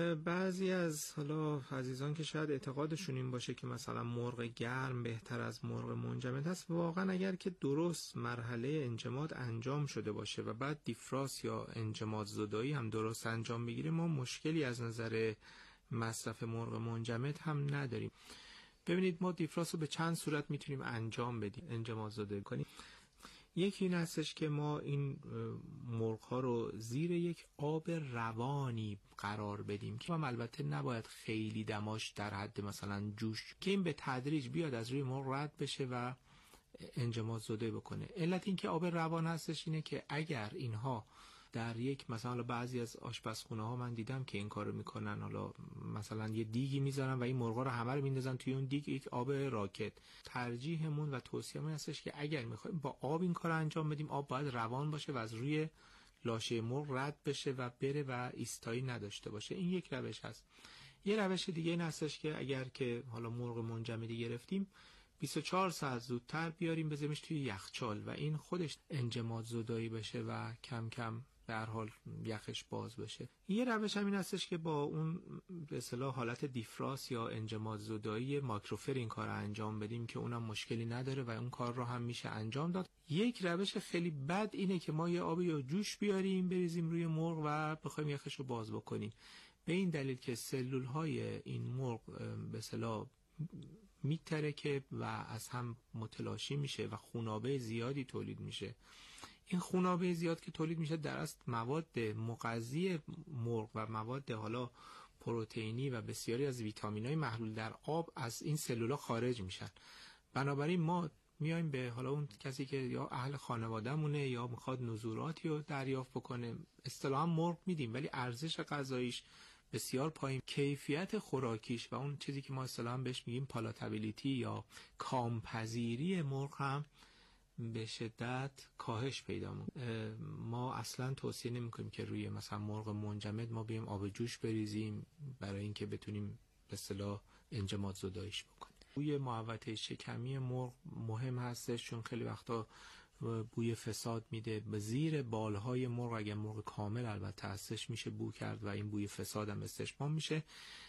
بعضی از حالا عزیزان که شاید اعتقادشون این باشه که مثلا مرغ گرم بهتر از مرغ منجمد هست، واقعا اگر که درست مرحله انجماد انجام شده باشه و بعد دیفراس یا انجماد زدایی هم درست انجام بگیره، ما مشکلی از نظر مصرف مرغ منجمد هم نداریم. ببینید ما دیفراس رو به چند صورت میتونیم انجام بدیم، انجماد زدایی کنیم. یکی این هستش که ما این مرغ ها رو زیر یک آب روانی قرار بدیم که البته نباید خیلی دماش در حد مثلا جوش، که این به تدریج بیاد از روی مرغ رد بشه و انجماد زده بکنه. علت این که آب روان هستش اینه که اگر اینها در یک مثلا بعضی از آشپزخونه ها من دیدم که این کارو میکنن، حالا مثلا یه دیگی میذارن و این مرغا رو همه رو میندازن توی اون دیگ، یک آب راکت. ترجیحمون و توصیه‌مون هستش که اگر میخوایم با آب این کارو انجام بدیم، آب باید روان باشه و از روی لاشه مرغ رد بشه و بره و ایستایی نداشته باشه. این یک روش هست. یه روش دیگه این هستش که اگر که حالا مرغ منجمدی گرفتیم، 24 ساعت زودتر بیاریم بذاریمش توی یخچال و این خودش انجماد زدایی بشه و کم کم به هر حال یخش باز بشه. یه روش هم این هستش که با اون به اصطلاح حالت دیفراس یا انجماد زدایی ماکروفر این کار رو انجام بدیم که اونم مشکلی نداره و اون کار رو هم میشه انجام داد. یک روش خیلی بد اینه که ما یه آب یا جوش بیاریم بریزیم روی مرغ و بخوایم یخش رو باز بکنیم، به این دلیل که سلول های این مرغ به اصطلاح میترکه و از هم متلاشی میشه و خونابه زیادی تولید میشه. این خونابه زیاد که تولید میشه در اصل مواد مغذی مرغ و مواد حالا پروتئینی و بسیاری از ویتامین‌های محلول در آب از این سلولا خارج میشن. بنابراین ما میایم به حالا اون کسی که یا اهل خانواده‌مونه یا میخواد نزولاتی رو دریافت بکنه، اصطلاحاً مرغ میدیم ولی ارزش غذاییش بسیار پایین، کیفیت خوراکیش و اون چیزی که ما اصطلاحاً بهش میگیم پالاتابیلیتی یا کامپذیری مرغ هم به شدت کاهش پیدا میکنه. ما اصلا توصیه نمیکنیم که روی مثلا مرغ منجمد ما بیایم آب جوش بریزیم برای اینکه بتونیم به اصطلاح انجماد زداییش بکنیم. بوی محوطه شکمی مرغ مهم هستش چون خیلی وقتا بوی فساد میده. به زیر بالهای مرغ اگر مرغ کامل البته هستش میشه بو کرد و این بوی فساد هم استشمام میشه.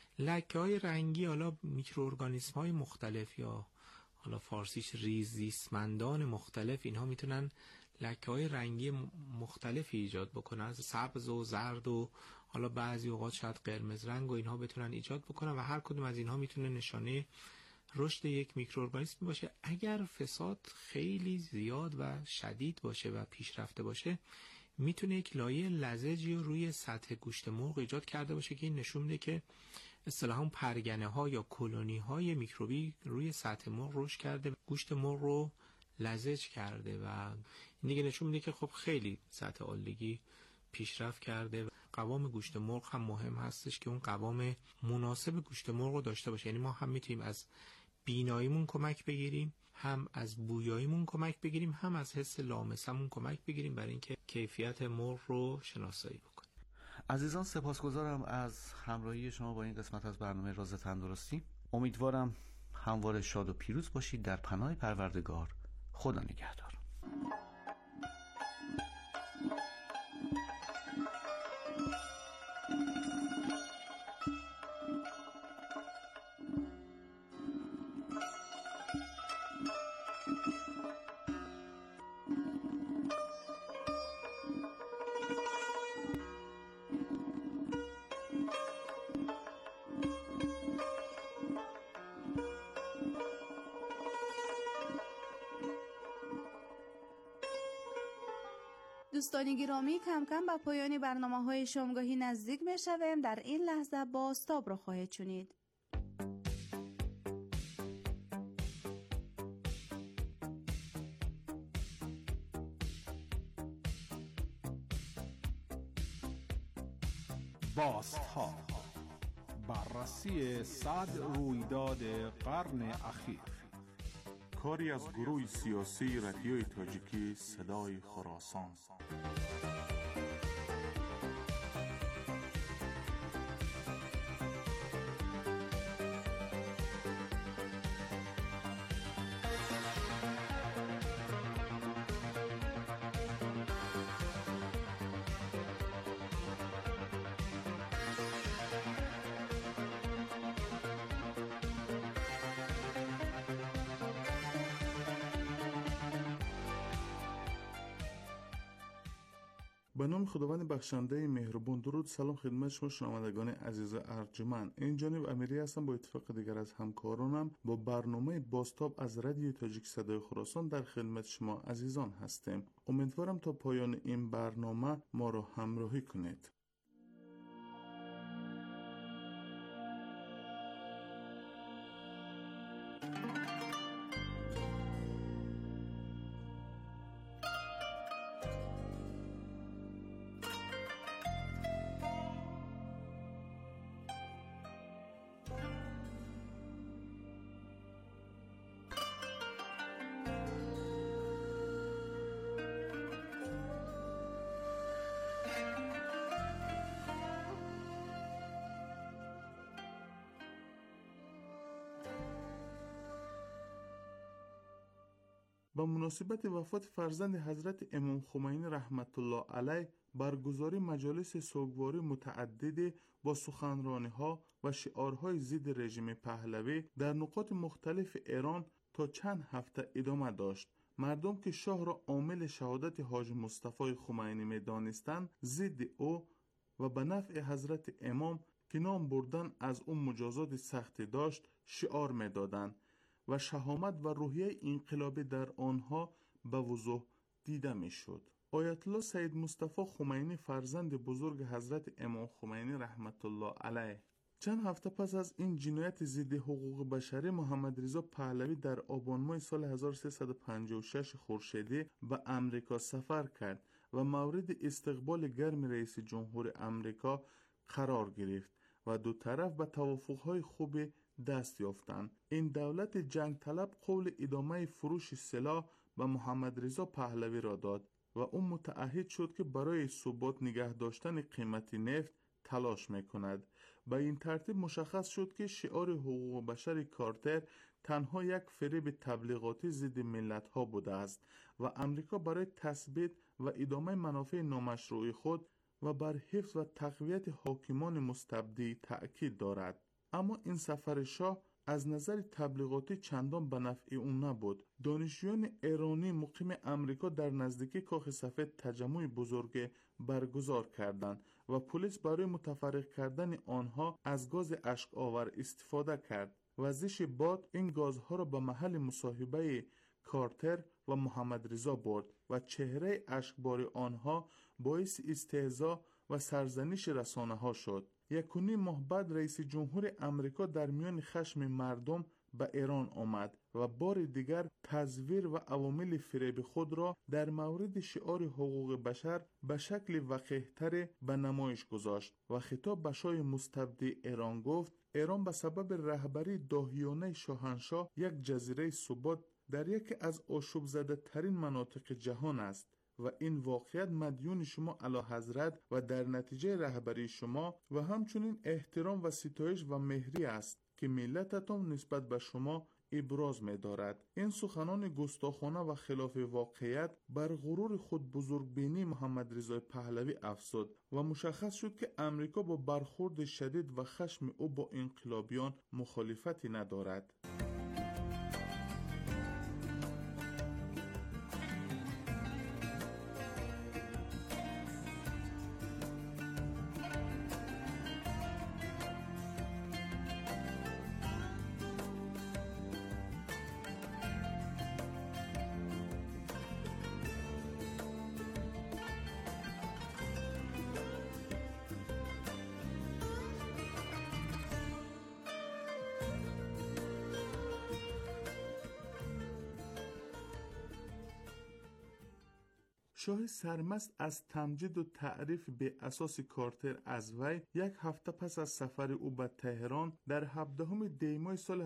لکه های رنگی حالا میکروارگانیسم های مختلف یا حالا فارسیش ریزیستمندان مختلف، اینها میتونن لکه های رنگی مختلفی ایجاد بکنن، از سبز و زرد و حالا بعضی اوقات شاید قرمز رنگ و اینها بتونن ایجاد بکنن و هر کدوم از اینها میتونه نشانه رشد یک میکروارگانیسم باشه. اگر فساد خیلی زیاد و شدید باشه و پیشرفته باشه میتونه یک لایه لزجی روی سطح گوشت مرغ ایجاد کرده باشه که این نشون میده که اصطلاحاً پرگنه ها یا کلونی های میکروبی روی سطح مرغ رشد کرده، گوشت مرغ رو لزج کرده و این دیگه نشون میده که خب خیلی سطح آلودگی پیشرفت کرده. قوام گوشت مرغ هم مهم هستش که اون قوام مناسب گوشت مرغ رو داشته باشه. یعنی ما هم میتونیم از بیناییمون کمک بگیریم، هم از بویاییمون کمک بگیریم، هم از حس لامسمون کمک بگیریم برای اینکه کیفیت مرغ رو شناسایی بکنیم. عزیزان سپاسگزارم از همراهی شما با این قسمت از برنامه راز تندرستی. امیدوارم همواره شاد و پیروز باشید. در پناه پروردگار. خدا نگهدار. دوستان گرامی، کم کم به پایان برنامه‌های شامگاهی نزدیک می‌شویم. در این لحظه بازتاب را خواهید شنید. بازتاب، بررسی 100 رویداد قرن اخیر، کاری از گروه سیاسی رادیوی تاجیکی صدای خراسان. به نام خداوند بخشنده مهربان. درود، سلام خدمت شما شنوندگان عزیز ارجمند. این جانب امیری هستم با اتفاق دیگر از همکارانم با برنامه بازتاب از رادیو تاجیک صدای خراسان در خدمت شما عزیزان هستیم. امیدوارم تا پایان این برنامه ما را همراهی کنید. با مناسبت وفات فرزند حضرت امام خمینی رحمت الله علیه برگزاری مجالس سوگواری متعدد با سخنرانی‌ها و شعارهای ضد رژیم پهلوی در نقاط مختلف ایران تا چند هفته ادامه داشت. مردم که شاه را عامل شهادت حاج مصطفی خمینی می‌دانستند ضد او و به نفع حضرت امام که نام بردن از اون مجازات سختی داشت شعار می‌دادند. و شهامت و روحیه انقلابی در آنها به وضوح دیده میشد. آیت الله سید مصطفی خمینی فرزند بزرگ حضرت امام خمینی رحمت الله علیه چند هفته پس از این جنایت ضد حقوق بشری محمد رضا پهلوی در آبان ماه سال 1356 خورشیدی به امریکا سفر کرد و مورد استقبال گرم رئیس جمهور امریکا قرار گرفت و دو طرف به توافق‌های خوب دست یافتند. این دولت جنگ طلب قول ادامه فروش سلاح به محمد رضا پهلوی را داد و او متعهد شد که برای ثبات نگه داشتن قیمت نفت تلاش میکند. به این ترتیب مشخص شد که شعار حقوق بشر کارتر تنها یک فریب تبلیغاتی ضد ملت ها بوده است و امریکا برای تثبیت و ادامه منافع نامشروع خود و بر حفظ و تقویت حاکمان مستبدی تأکید دارد. اما این سفر شاه از نظر تبلیغاتی چندان به نفع او نبود. دانشجویان ایرانی مقیم امریکا در نزدیکی کاخ سفید تجمع بزرگ برگزار کردند و پلیس برای متفرق کردن آنها از گاز اشک آور استفاده کرد. وزش باد این گازها را به محل مصاحبه کارتر و محمد رضا برد و چهره اشکبار آنها باعث استهزا و سرزنش رسانه ها شد. 1.5 ماه بعد رئیس جمهور امریکا در میان خشم مردم به ایران آمد و بار دیگر تزویر و عوامل فریب خود را در مورد شعار حقوق بشر به شکل وقیح‌تر به نمایش گذاشت و خطاب به شاه مستبد ایران گفت: ایران به سبب رهبری داهیانه شاهنشاه یک جزیره ثبات در یکی از آشوب زده ترین مناطق جهان است و این واقعیت مدیون شما اعلیحضرت و در نتیجه رهبری شما و همچنین احترام و ستایش و مهری است که ملتتان نسبت به شما ابراز می دارد. این سخنان گستاخانه و خلاف واقعیت بر غرور خود بزرگبینی محمد رضا پهلوی افزود و مشخص شد که امریکا با برخورد شدید و خشم او با انقلابیان مخالفتی ندارد. شاه سرمست از تمجید و تعریف به اساس کارتر از وی یک هفته پس از سفر او به تهران در 17 دی ماه سال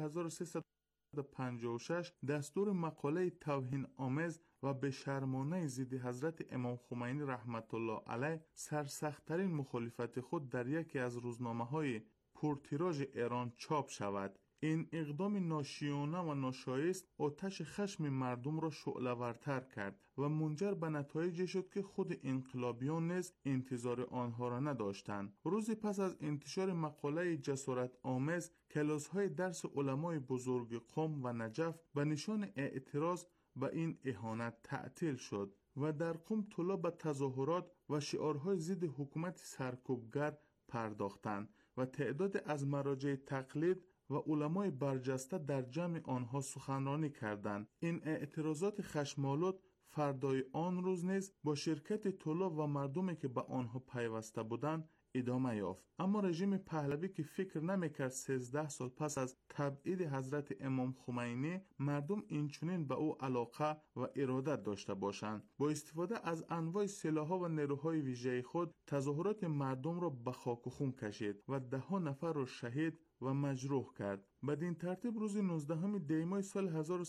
1356 دستور مقاله توهین آمیز و به شرمانه ضد حضرت امام خمینی رحمت الله علیه سرسخت‌ترین مخالفت خود در یکی از روزنامه‌های پرتیراژ ایران چاپ شود. این اقدام ناشیانه و ناشایست آتش خشم مردم را شعله‌ورتر کرد و منجر به نتایجی شد که خود انقلابیان نیز انتظار آنها را نداشتند. روزی پس از انتشار مقاله جسارت آمیز، کلاس‌های درس علمای بزرگ قم و نجف به نشان اعتراض به این اهانت تعطیل شد و در قم طلاب به تظاهرات و شعارهای ضد حکومت سرکوبگر پرداختند و تعداد از مراجع تقلید و علمای برجسته در جمع آنها سخنرانی کردند. این اعتراضات خشم‌آلود فردای آن روز نیز با شرکت طلاب و مردمی که به آنها پیوسته بودند ادامه یافت. اما رژیم پهلوی که فکر نمی‌کرد 13 سال پس از تبعید حضرت امام خمینی مردم اینچنین به او علاقه و ارادت داشته باشند، با استفاده از انواع سلاح‌ها و نیروهای ویژه خود تظاهرات مردم را به خاک و خون کشید و 10 نفر را شهید و مجروح کرد. بدین ترتیب روز 19 دی ماه سال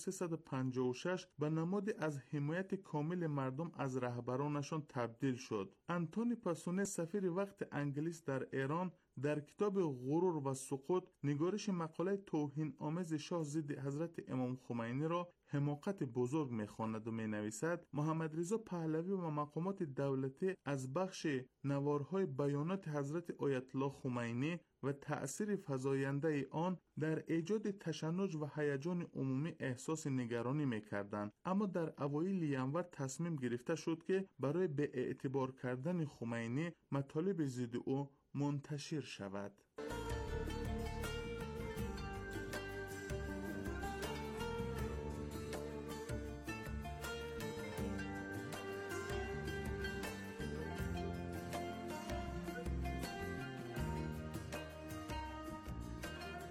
1356 به نمادی از حمایت کامل مردم از رهبرانشان تبدیل شد. آنتونی پاسونه سفیر وقت انگلیس در ایران در کتاب غرور و سقوط نگارش مقاله توهین آمیز شاه ضد حضرت امام خمینی را حماقت بزرگ می‌خواند و می‌نویسد: محمد رضا پهلوی و مقامات دولتی از بخش نوارهای بیانات حضرت آیت الله خمینی و تأثیر فزاینده آن در ایجاد تشنج و هیجان عمومی احساس نگرانی می‌کردند، اما در اوایل ینور تصمیم گرفته شد که برای به اعتبار کردن خمینی مطالب ضد او منتشر شود.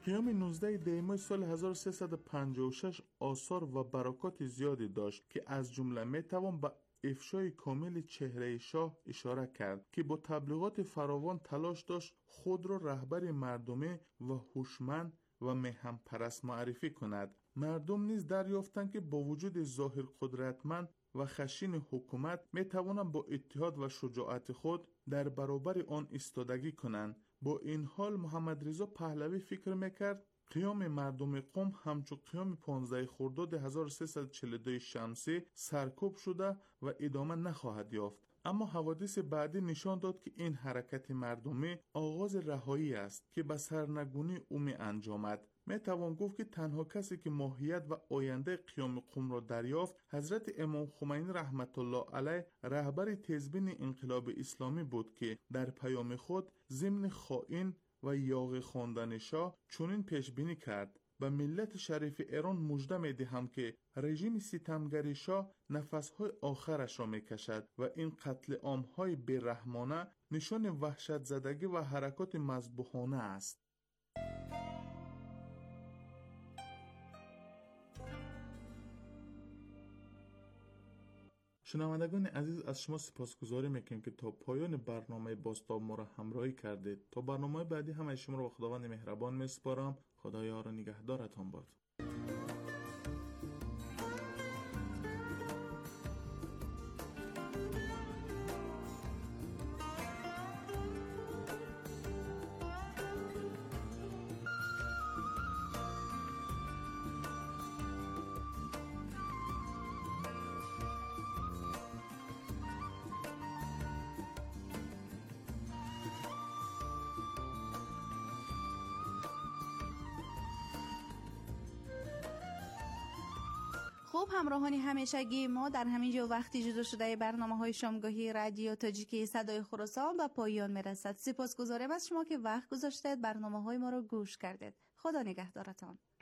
قیام 19 دی‌ماه سال 1356 آثار و برکات زیادی داشت که از جمله میتوان به افشای کامل چهره شاه اشاره کرد که با تبلیغات فراوان تلاش داشت خود را رهبر مردمی و هوشمند و مهم پرست معرفی کند. مردم نیز دریافتند که با وجود ظاهر قدرتمند و خشین حکومت می توانند با اتحاد و شجاعت خود در برابر آن ایستادگی کنند. با این حال محمد رضا پهلوی فکر میکرد قیام مردم قم همچون قیام 15 خرداد 1342 شمسی سرکوب شده و ادامه نخواهد یافت. اما حوادث بعدی نشان داد که این حرکت مردمی آغاز رهایی است که به سرنگونی او می انجامد. می توان گفت که تنها کسی که ماهیت و آینده قیام قم را دریافت حضرت امام خمینی رحمت الله علیه رهبر تیزبین انقلاب اسلامی بود که در پیام خود ضمن خائن و یاغ خواندن شاه چنین پیش بینی کرد: به ملت شریف ایران مژده می دهم که رژیم ستمگری شاه نفسهای آخرش را می کشد و این قتل عام‌های بی‌رحمانه نشان وحشت زدگی و حرکات مذبوحانه است. شنوندگان عزیز، از شما سپاسگزاری میکنم که تا پایان برنامه بازتاب ما را همراهی کردید. تا برنامه بعدی همه شما را به خداوند مهربان میسپارم. خدا یار و نگهدارتان باد. خب همراهانی همیشگی ما در همین جا وقتی جدا شده برنامه‌های شامگاهی رادیو تاجیکی صدای خراسان به پایان میرسد. سپاسگزارم از شما که وقت گذاشتید برنامه‌های ما رو گوش کردید. خدا نگهدارتان.